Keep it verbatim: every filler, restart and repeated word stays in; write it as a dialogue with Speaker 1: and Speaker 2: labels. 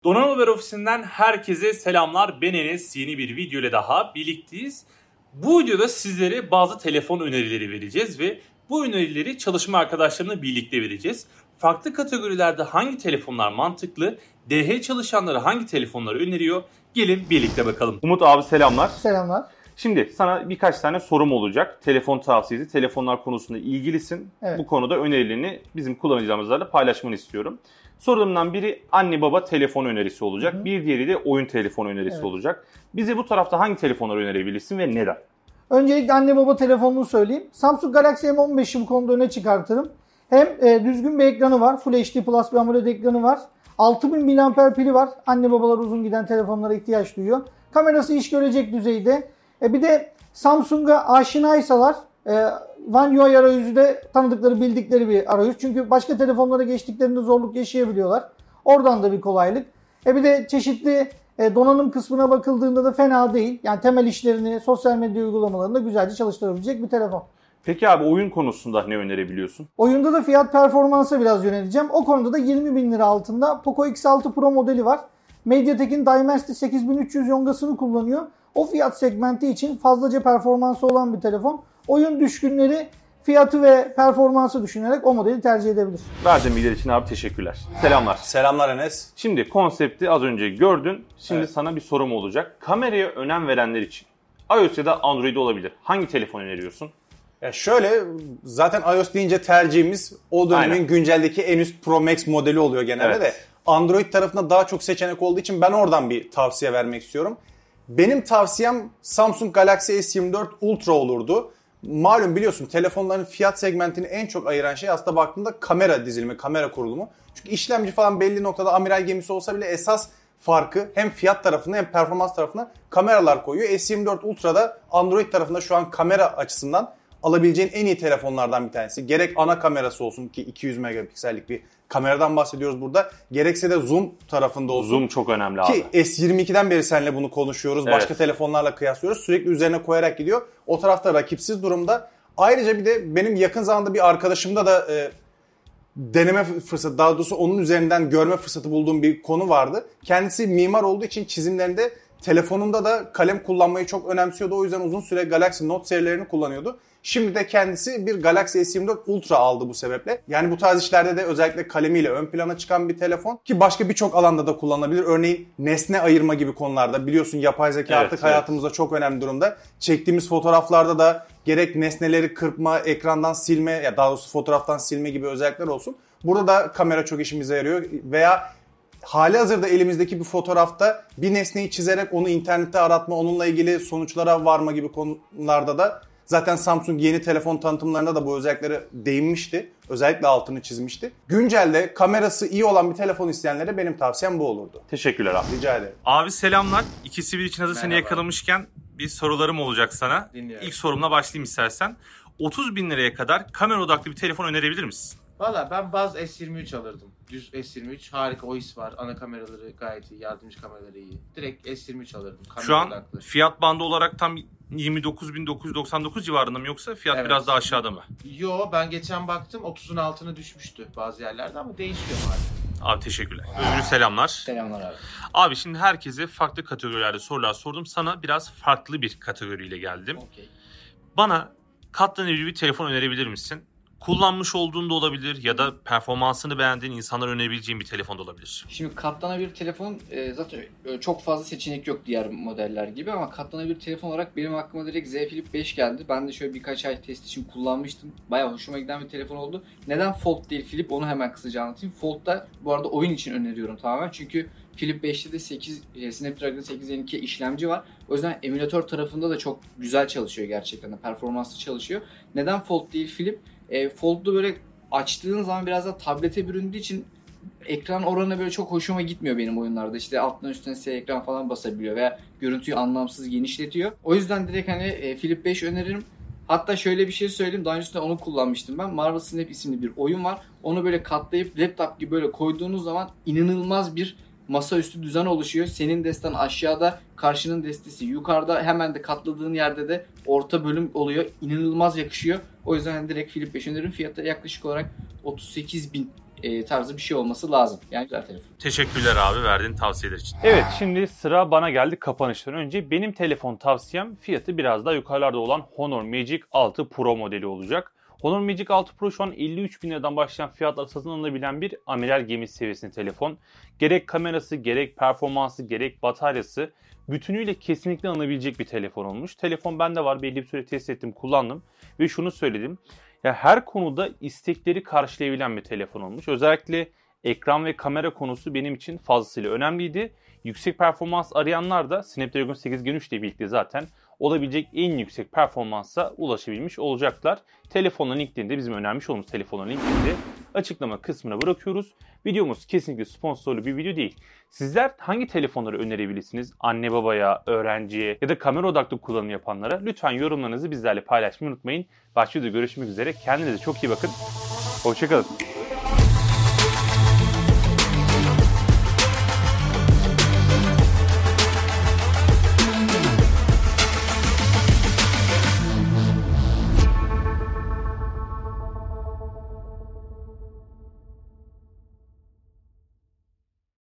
Speaker 1: Donanım Haber Ofisi'nden herkese selamlar. Ben Enes. Yeni bir video ile daha birlikteyiz. Bu videoda sizlere bazı telefon önerileri vereceğiz ve bu önerileri çalışma arkadaşlarımla birlikte vereceğiz. Farklı kategorilerde hangi telefonlar mantıklı, D H çalışanları hangi telefonları öneriyor? Gelin birlikte bakalım.
Speaker 2: Umut abi selamlar.
Speaker 3: Selamlar.
Speaker 2: Şimdi sana birkaç tane sorum olacak. Telefon tavsiyesi, telefonlar konusunda ilgilisin.
Speaker 3: Evet.
Speaker 2: Bu konuda önerilerini bizim kullanıcılarımızla paylaşmanı istiyorum. Sorularımdan biri anne baba telefon önerisi olacak. Hı hı. Bir diğeri de oyun telefon önerisi evet. olacak. Bize bu tarafta hangi telefonları önerebilirsin ve neden?
Speaker 3: Öncelikle anne baba telefonunu söyleyeyim. Samsung Galaxy M on beşi bu konuda öne çıkartırım. Hem e, düzgün bir ekranı var. Full H D Plus bir AMOLED ekranı var. altı bin miliamper pili var. Anne babalar uzun giden telefonlara ihtiyaç duyuyor. Kamerası iş görecek düzeyde. E, bir de Samsung'a aşinaysalar e, One U I arayüzü de tanıdıkları, bildikleri bir arayüz. Çünkü başka telefonlara geçtiklerinde zorluk yaşayabiliyorlar. Oradan da bir kolaylık. E bir de çeşitli e, donanım kısmına bakıldığında da fena değil. Yani temel işlerini, sosyal medya uygulamalarını da güzelce çalıştırabilecek bir telefon.
Speaker 2: Peki abi oyun konusunda ne önerebiliyorsun?
Speaker 3: Oyunda da fiyat performansa biraz yöneleceğim. O konuda da yirmi bin lira altında Poco X altı Pro modeli var. MediaTek'in Dimensity sekiz bin üç yüz yongasını kullanıyor. O fiyat segmenti için fazlaca performansı olan bir telefon. Oyun düşkünleri fiyatı ve performansı düşünerek o modeli tercih edebilir.
Speaker 2: Verdiğin bilgiler için abi teşekkürler. Selamlar.
Speaker 4: Selamlar Enes.
Speaker 2: Şimdi konsepti az önce gördün. Şimdi
Speaker 4: evet.
Speaker 2: sana bir sorum olacak. Kameraya önem verenler için iOS ya da Android olabilir. Hangi telefon öneriyorsun?
Speaker 4: Ya şöyle, zaten iOS deyince tercihimiz o dönemin Aynen. günceldeki en üst Pro Max modeli oluyor genelde evet. de. Android tarafında daha çok seçenek olduğu için ben oradan bir tavsiye vermek istiyorum. Benim tavsiyem Samsung Galaxy S yirmi dört Ultra olurdu. Malum biliyorsun telefonların fiyat segmentini en çok ayıran şey aslında baktığında kamera dizilimi, kamera kurulumu. Çünkü işlemci falan belli noktada amiral gemisi olsa bile esas farkı hem fiyat tarafında hem performans tarafında kameralar koyuyor. S yirmi dört Ultra'da Android tarafında şu an kamera açısından alabileceğin en iyi telefonlardan bir tanesi. Gerek ana kamerası olsun ki iki yüz megapiksellik bir kameradan bahsediyoruz burada. Gerekse de zoom tarafında olsun.
Speaker 2: Zoom çok önemli abi.
Speaker 4: Ki S yirmi ikiden beri seninle bunu konuşuyoruz. Evet. Başka telefonlarla kıyaslıyoruz. Sürekli üzerine koyarak gidiyor. O tarafta rakipsiz durumda. Ayrıca bir de benim yakın zamanda bir arkadaşımda da e, deneme fırsatı, daha doğrusu onun üzerinden görme fırsatı bulduğum bir konu vardı. Kendisi mimar olduğu için çizimlerinde telefonunda da kalem kullanmayı çok önemsiyordu. O yüzden uzun süre Galaxy Note serilerini kullanıyordu. Şimdi de kendisi bir Galaxy S yirmi dört Ultra aldı bu sebeple. Yani bu tarz işlerde de özellikle kalemiyle ön plana çıkan bir telefon. Ki başka birçok alanda da kullanılabilir. Örneğin nesne ayırma gibi konularda. Biliyorsun yapay zeka evet, artık evet. hayatımızda çok önemli durumda. Çektiğimiz fotoğraflarda da gerek nesneleri kırpma, ekrandan silme ya daha doğrusu fotoğraftan silme gibi özellikler olsun. Burada da kamera çok işimize yarıyor. Veya halihazırda elimizdeki bir fotoğrafta bir nesneyi çizerek onu internette aratma, onunla ilgili sonuçlara varma gibi konularda da zaten Samsung yeni telefon tanıtımlarında da bu özelliklere değinmişti. Özellikle altını çizmişti. Güncelde kamerası iyi olan bir telefon isteyenlere benim tavsiyem bu olurdu.
Speaker 2: Teşekkürler abi.
Speaker 4: Rica ederim.
Speaker 1: Abi selamlar. İkisi bir için hazır seni yakalamışken bir sorularım olacak sana. Dinliyorum. İlk sorumla başlayayım istersen. otuz bin liraya kadar kamera odaklı bir telefon önerebilir misin?
Speaker 5: Valla ben baz S yirmi üç alırdım. Düz S yirmi üç harika O I S var. Ana kameraları gayet iyi. Yardımcı kameraları iyi. Direkt S yirmi üç alırdım. Kamera
Speaker 1: Şu an
Speaker 5: odaklı.
Speaker 1: Fiyat bandı olarak tam yirmi dokuz bin dokuz yüz doksan dokuz civarında mı yoksa fiyat evet. biraz daha aşağıda mı?
Speaker 5: Yo ben geçen baktım otuzun altına düşmüştü bazı yerlerde ama değişiyor hala.
Speaker 1: Abi teşekkürler. Özgür selamlar.
Speaker 5: Selamlar abi.
Speaker 1: Abi şimdi herkese farklı kategorilerde sorular sordum. Sana biraz farklı bir kategoriyle geldim.
Speaker 5: Okay.
Speaker 1: Bana katlanabilir bir telefon önerebilir misin? Kullanmış olduğunda olabilir ya da performansını beğendiğin insanlar önerebileceğin bir telefon da olabilir.
Speaker 6: Şimdi katlanabilir telefon e, zaten çok fazla seçenek yok diğer modeller gibi ama katlanabilir telefon olarak benim aklıma direkt Z Flip beş geldi. Ben de şöyle birkaç ay test için kullanmıştım. Bayağı hoşuma giden bir telefon oldu. Neden Fold değil Flip onu hemen kısaca anlatayım. Fold'da bu arada oyun için öneriyorum tamamen çünkü Flip beşte de sekiz, Snapdragon sekiz yüz elli iki işlemci var. O yüzden emülatör tarafında da çok güzel çalışıyor gerçekten. Performanslı çalışıyor. Neden Fold değil Flip? E, Fold'u böyle açtığın zaman biraz da tablete büründüğü için ekran oranı böyle çok hoşuma gitmiyor benim oyunlarda. İşte alttan üstten size ekran falan basabiliyor veya görüntüyü anlamsız genişletiyor. O yüzden direkt hani e, Flip beş öneririm. Hatta şöyle bir şey söyleyeyim. Daha öncesinde onu kullanmıştım ben. Marvel Snap isimli bir oyun var. Onu böyle katlayıp laptop gibi böyle koyduğunuz zaman inanılmaz bir masaüstü düzen oluşuyor. Senin destan aşağıda, karşının destesi yukarıda, hemen de katladığın yerde de orta bölüm oluyor. İnanılmaz yakışıyor. O yüzden direkt Flip beş öneririm. Fiyatı yaklaşık olarak otuz sekiz bin e, tarzı bir şey olması lazım. Yani güzel telefon.
Speaker 1: Teşekkürler abi verdiğin tavsiyeler için.
Speaker 2: Evet, şimdi sıra bana geldi kapanıştan önce. Benim telefon tavsiyem fiyatı biraz daha yukarılarda olan Honor Magic altı Pro modeli olacak. Honor Magic altı Pro şu an elli üç bin liradan başlayan fiyatla satın alınabilen bir amiral gemisi seviyesinde telefon. Gerek kamerası, gerek performansı, gerek bataryası bütünüyle kesinlikle alınabilecek bir telefon olmuş. Telefon bende var, belli bir süre test ettim, kullandım ve şunu söyledim. Ya her konuda istekleri karşılayabilen bir telefon olmuş. Özellikle ekran ve kamera konusu benim için fazlasıyla önemliydi. Yüksek performans arayanlar da Snapdragon sekiz Gen üç ile birlikte zaten olabilecek en yüksek performansa ulaşabilmiş olacaklar. Telefonların linklerini de bizim önermiş olduğumuz telefonların linklerini de açıklama kısmına bırakıyoruz. Videomuz kesinlikle sponsorlu bir video değil. Sizler hangi telefonları önerebilirsiniz? Anne babaya, öğrenciye ya da kamera odaklı kullanım yapanlara lütfen yorumlarınızı bizlerle paylaşmayı unutmayın. Başka videoda görüşmek üzere. Kendinize çok iyi bakın. Hoşçakalın.